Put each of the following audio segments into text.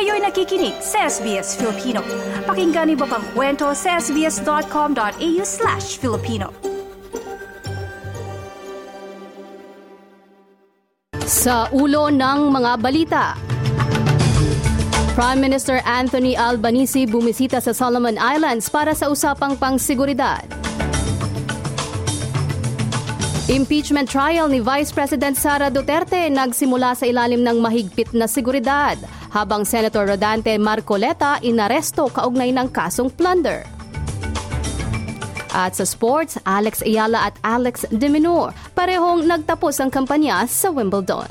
Kayo'y nakikinig sa SBS Filipino. Pakinggan niyo pa ang kwento sa sbs.com.au/Filipino. Sa ulo ng mga balita, Prime Minister Anthony Albanese bumisita sa Solomon Islands para sa usapang pangseguridad. Impeachment trial ni Vice President Sara Duterte nagsimula sa ilalim ng mahigpit na seguridad, habang Senator Rodante Marcoleta inaresto kaugnay ng kasong plunder. At sa sports, Alex Ayala at Alex De Minaur parehong nagtapos ang kampanya sa Wimbledon.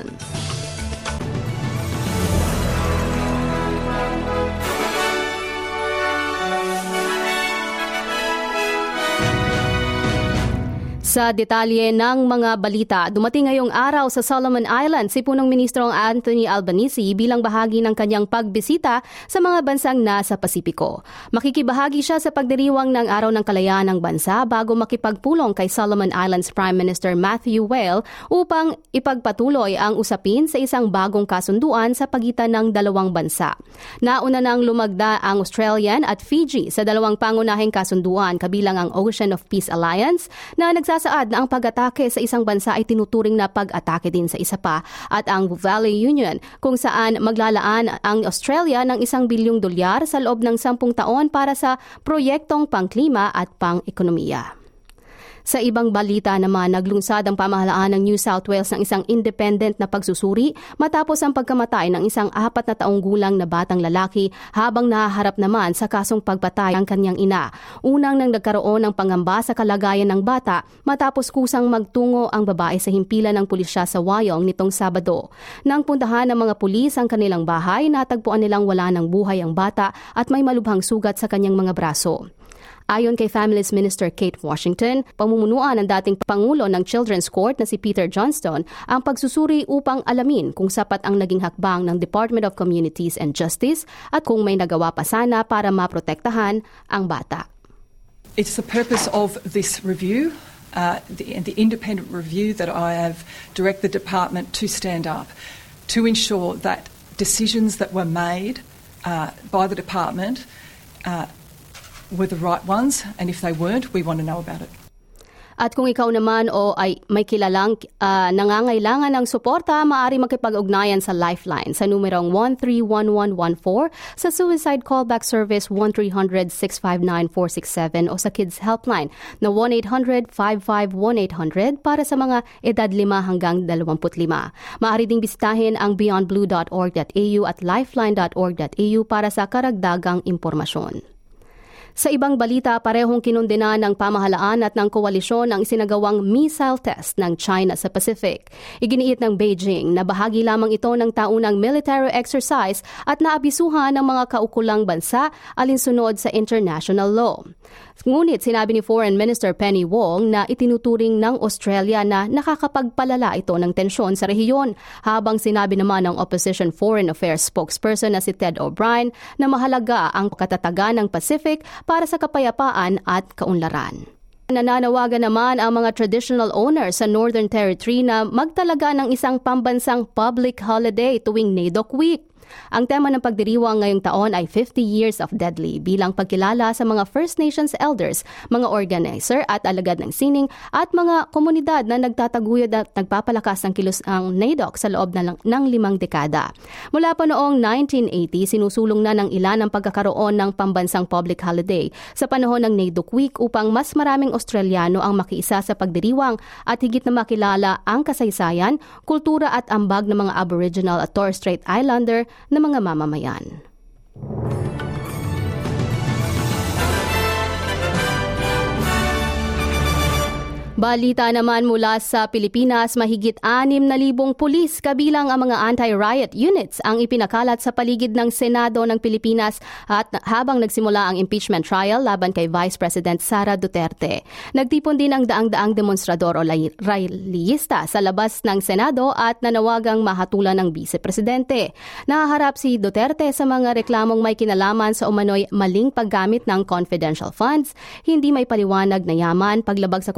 Sa detalye ng mga balita, dumating ngayong araw sa Solomon Islands si Punong Ministrong Anthony Albanese bilang bahagi ng kanyang pagbisita sa mga bansang nasa Pasipiko. Makikibahagi siya sa pagdiriwang ng Araw ng Kalayaan ng Bansa bago makipagpulong kay Solomon Islands Prime Minister Matthew Whale upang ipagpatuloy ang usapin sa isang bagong kasunduan sa pagitan ng dalawang bansa. Nauna nang lumagda ang Australian at Fiji sa dalawang pangunahing kasunduan kabilang ang Ocean of Peace Alliance na nagsasaad na ang pag-atake sa isang bansa ay tinuturing na pag-atake din sa isa pa, at ang Valley Union kung saan maglalaan ang Australia ng $1 bilyong sa loob ng 10 taon para sa proyektong pangklima at pang-ekonomiya. Sa ibang balita naman, naglungsad ang pamahalaan ng New South Wales ng isang independent na pagsusuri matapos ang pagkamatay ng isang 4 na taong gulang na batang lalaki habang nahaharap naman sa kasong pagpatay ang kanyang ina. Unang nang nagkaroon ng pangamba sa kalagayan ng bata matapos kusang magtungo ang babae sa himpilan ng pulisya sa Wyong nitong Sabado. Nang puntahan ng mga pulis ang kanilang bahay, natagpuan nilang wala ng buhay ang bata at may malubhang sugat sa kanyang mga braso. Ayon kay Families Minister Kate Washington, pamumunuan ng dating Pangulo ng Children's Court na si Peter Johnston ang pagsusuri upang alamin kung sapat ang naging hakbang ng Department of Communities and Justice at kung may nagawa pa sana para maprotektahan ang bata. It's the purpose of this review, the independent review, that I have directed the department to stand up to ensure that decisions that were made by the department were the right ones, and if they weren't, we want to know about it. At kung ikaw naman o ay may kilalang nangangailangan ng suporta, maaari makipag-ugnayan sa Lifeline sa numerong 131114, sa Suicide Callback Service 1-300-659-467 o sa Kids Helpline na 1-800-55-1800 para sa mga edad 5 hanggang 25. Maaari ding bisitahin ang beyondblue.org.au at lifeline.org.au para sa karagdagang impormasyon. Sa ibang balita, parehong kinundena ng pamahalaan at ng koalisyon ang isinagawang missile test ng China sa Pacific. Iginiit ng Beijing na bahagi lamang ito ng taunang military exercise at naabisuhan ng mga kaukulang bansa alinsunod sa international law. Ngunit sinabi ni Foreign Minister Penny Wong na itinuturing ng Australia na nakakapagpalala ito ng tensyon sa rehiyon, habang sinabi naman ng Opposition Foreign Affairs spokesperson na si Ted O'Brien na mahalaga ang katatagan ng Pacific para sa kapayapaan at kaunlaran. Nananawagan naman ang mga traditional owners sa Northern Territory na magtalaga ng isang pambansang public holiday tuwing NAIDOC Week. Ang tema ng pagdiriwang ngayong taon ay 50 Years of Deadly bilang pagkilala sa mga First Nations elders, mga organizer at alagad ng sining at mga komunidad na nagtataguyod at nagpapalakas ng kilos ang NAIDOC sa loob ng 5 dekada. Mula pa noong 1980, sinusulong na ng ilan ang pagkakaroon ng pambansang public holiday sa panahon ng NAIDOC Week upang mas maraming Australiano ang makiisa sa pagdiriwang at higit na makilala ang kasaysayan, kultura at ambag ng mga Aboriginal at Torres Strait Islander na mga mamamayan. Balita naman mula sa Pilipinas, mahigit 6,000 pulis kabilang ang mga anti-riot units ang ipinakalat sa paligid ng Senado ng Pilipinas at habang nagsimula ang impeachment trial laban kay Vice President Sara Duterte. Nagtipon din ang daang-daang demonstrador o rallyista sa labas ng Senado at nanawagang mahatulan ng Vice Presidente. Nahaharap si Duterte sa mga reklamong may kinalaman sa umano'y maling paggamit ng confidential funds, hindi may paliwanag na yaman, paglabag sa konstitusyon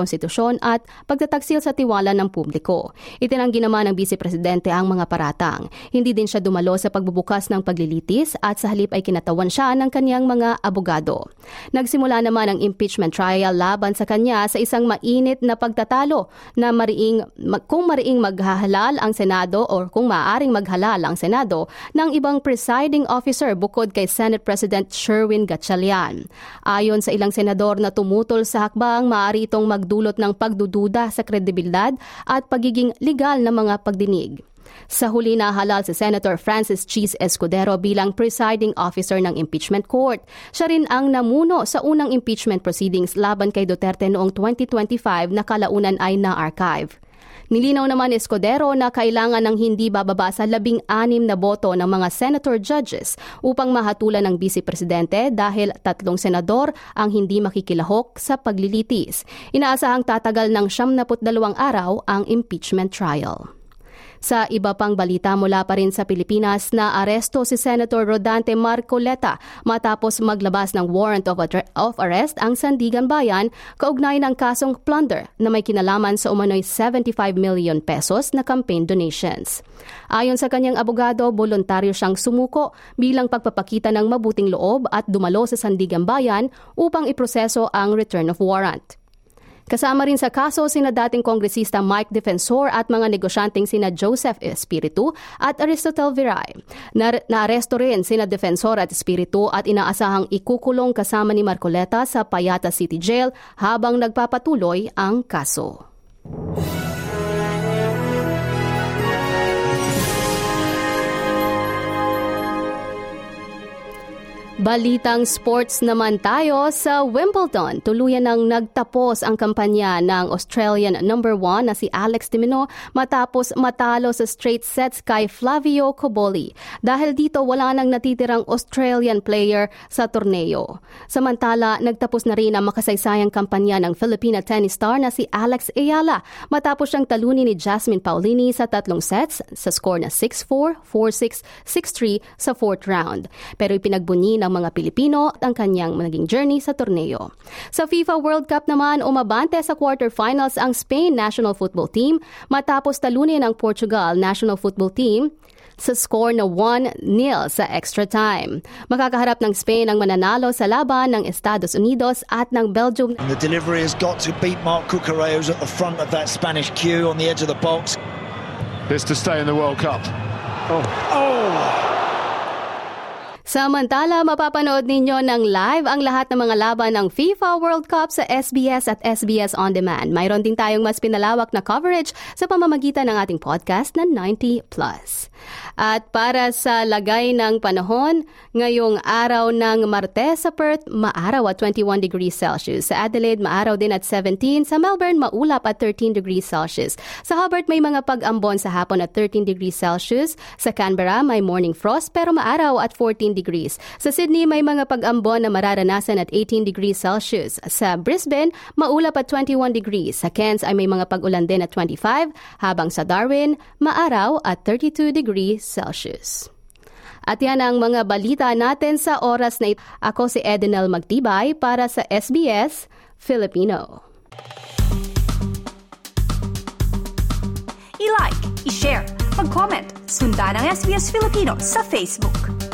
korupsyon at pagtataksil sa tiwala ng publiko. Itinanggi naman ng Vice Presidente ang mga paratang. Hindi din siya dumalo sa pagbubukas ng paglilitis at sa halip ay kinatawan siya ng kanyang mga abogado. Nagsimula naman ang impeachment trial laban sa kanya sa isang mainit na pagtatalo na kung mariing maghahalal ang Senado o kung maaaring maghalal ang Senado ng ibang presiding officer bukod kay Senate President Sherwin Gatchalian. Ayon sa ilang senador na tumutol sa hakbang, maaari itong magdulot ng pagdududa sa kredibilidad at pagiging legal na mga pagdinig. Sa huli nahalal si Senator Francis Cheese Escudero bilang presiding officer ng impeachment court. Siya rin ang namuno sa unang impeachment proceedings laban kay Duterte noong 2025 na kalaunan ay na-archive. Nilinaw naman Escudero na kailangan ng hindi bababa sa 16 na boto ng mga senator judges upang mahatulan ng Vice Presidente dahil 3 senador ang hindi makikilahok sa paglilitis. Inaasahang tatagal ng 72 araw ang impeachment trial. Sa iba pang balita mula pa rin sa Pilipinas, na aresto si Senator Rodante Marcoleta matapos maglabas ng warrant of arrest ang Sandigan Bayan kaugnay ng kasong plunder na may kinalaman sa umano'y 75 million pesos na campaign donations. Ayon sa kanyang abogado, voluntaryo siyang sumuko bilang pagpapakita ng mabuting loob at dumalo sa Sandigan Bayan upang iproseso ang return of warrant. Kasama rin sa kaso sina dating kongresista Mike Defensor at mga negosyanteng sina Joseph Espiritu at Aristotle Viray. Naaresto rin sina Defensor at Espiritu at inaasahang ikukulong kasama ni Marcoleta sa Payata City Jail habang nagpapatuloy ang kaso. Balitang sports naman tayo sa Wimbledon. Tuluyan nang nagtapos ang kampanya ng Australian number 1 na si Alex de Minaur matapos matalo sa straight sets kay Flavio Cobolli. Dahil dito wala nang natitirang Australian player sa torneo. Samantala, nagtapos na rin ang makasaysayang kampanya ng Filipina tennis star na si Alex Ayala matapos siyang talunin ni Jasmine Paolini sa 3 sets sa score na 6-4, 4-6, 6-3 sa 4th round. Pero ipinagbunyi ng mga Pilipino ang kanyang naging journey sa torneo. Sa FIFA World Cup naman, umabante sa quarterfinals ang Spain national football team matapos talunin ang Portugal national football team sa score na 1-0 sa extra time. Makakaharap ng Spain ang mananalo sa laban ng Estados Unidos at ng Belgium. The delivery has got to beat Marc Cucurella's at the front of that Spanish queue on the edge of the box. This to stay in the World Cup. Samantala, mapapanood ninyo ng live ang lahat ng mga laban ng FIFA World Cup sa SBS at SBS On Demand. Mayroon din tayong mas pinalawak na coverage sa pamamagitan ng ating podcast na 90+. At para sa lagay ng panahon, ngayong araw ng Martes sa Perth, maaraw at 21 degrees Celsius. Sa Adelaide, maaraw din at 17. Sa Melbourne, maulap at 13 degrees Celsius. Sa Hobart, may mga pag-ambon sa hapon at 13 degrees Celsius. Sa Canberra, may morning frost pero maaraw at 14 degrees. Sa Sydney, may mga pag-ambon na mararanasan at 18 degrees Celsius. Sa Brisbane, maulap at 21 degrees. Sa Cairns ay may mga pag-ulan din at 25, habang sa Darwin, maaraw at 32 degrees Celsius. At yan ang mga balita natin sa oras na ito. Ako si Edenel Magtibay para sa SBS Filipino. I-like, i-share, mag-comment, sundan ang SBS Filipino sa Facebook.